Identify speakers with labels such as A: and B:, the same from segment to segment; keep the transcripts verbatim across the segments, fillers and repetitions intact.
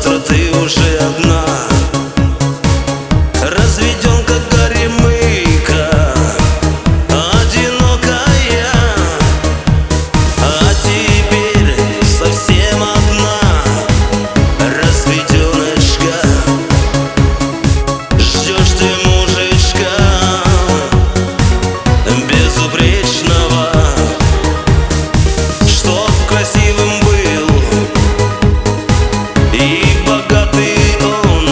A: завтра ты уже одна. Разведен, как горемыка, одинокая, а теперь совсем одна, разведеночка. Ждешь ты мужичка безупречного, чтоб красивым был и богатый он,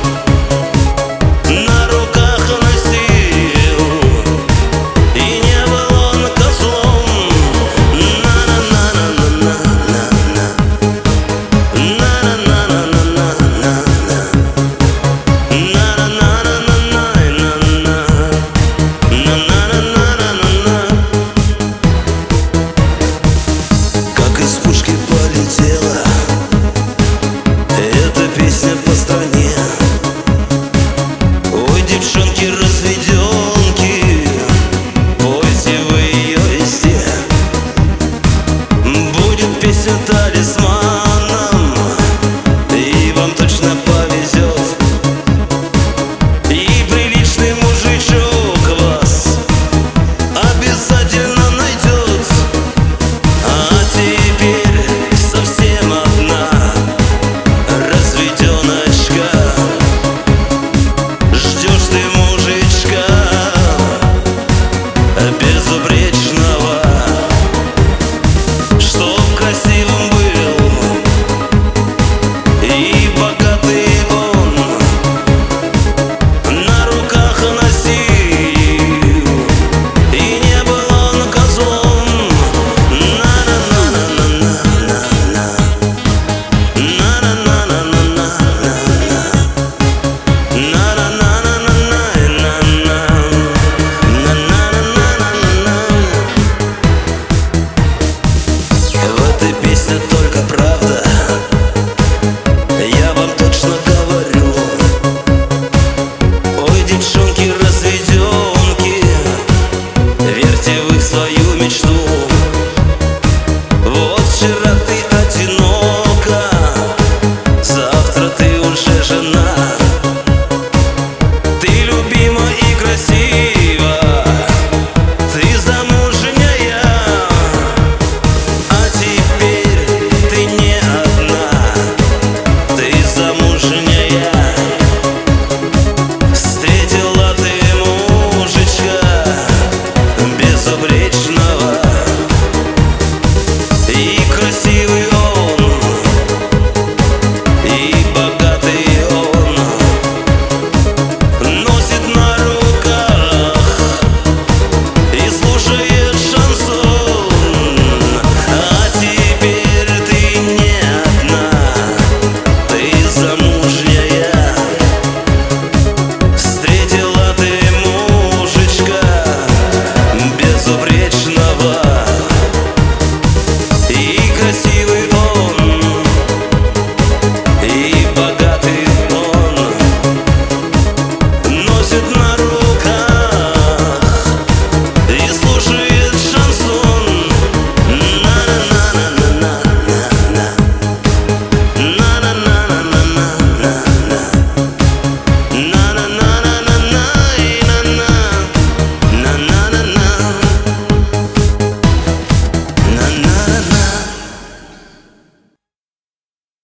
A: на руках носил, и не был он козлом. Как из пушки полетела эта песня по стране. Ой, девчонки разведенки, пойте вы ее везде. Будет песня талисманом, и вам точно повезет. И приличный мужичок вас обязательно найдет. А теперь совсем одна, разведеночка. Ждешь ты мужичка безупречного, чтоб красивым был и богатый он, на руках носил, и не был он козлом. В этой песне только правда, я вам точно говорю. Ой, девчонки разведенки, верьте вы в свою мечту. Вот вчера ты одинока, завтра ты уже жена. Ты любима и красива, ты замужняя, а теперь ты не одна, ты замужняя. Встретила ты мужичка безупречного, и красивый он, и богатый он, носит на руках и слушает шансон. А теперь ты не одна, ты замужняя. Встретила ты мужичка безупречного, и красивый он, и богатый он, носит на